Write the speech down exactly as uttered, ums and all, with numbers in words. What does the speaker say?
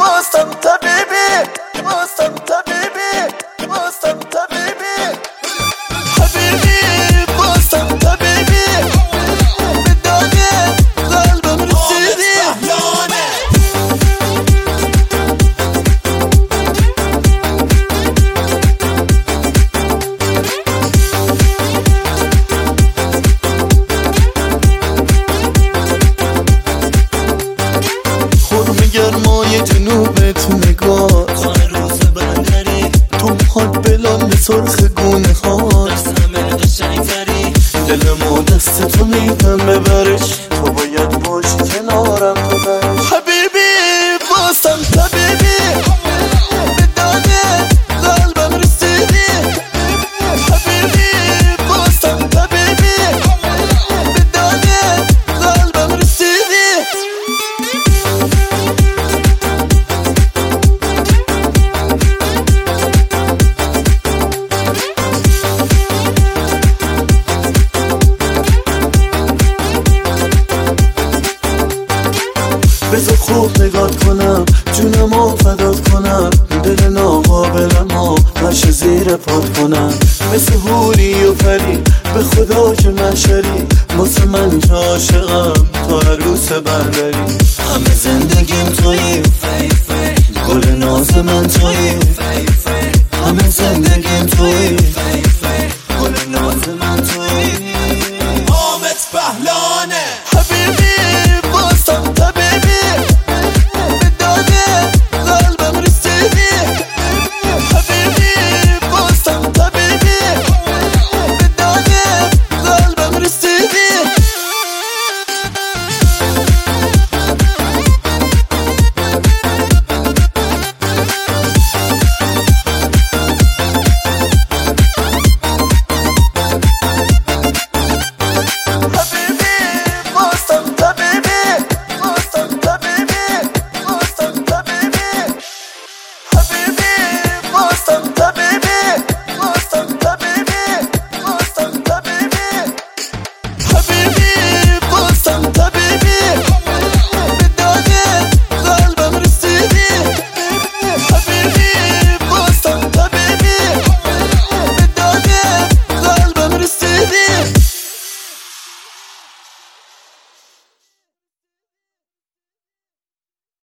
واسم طبیبی واسم طبیبی واسم طبیبی حبیبی واسم طبیبی بداده قلبم رسیدی گرمای جنوب تو نگاه روز بندری تو موهات بلال سرخ گونه هات از همه قشنگ تری دلمو دست تو میدم ببرش تو باید باشی کنارم ببرش حبیبی واسم طبیبی بداده قلبم رسیدی حبیبی واسم طبیبی بداده قلبم رسیدی بذار خوب نگات کنم جونمو فدات کنم دل ناقابلمو نشه زیر پات کنم مثل حوری و پری به خدا که مشری واسه من که عاشقم تا عروس بندری همه زندگیم تویی گل ناز من تویی همه زندگیم تویی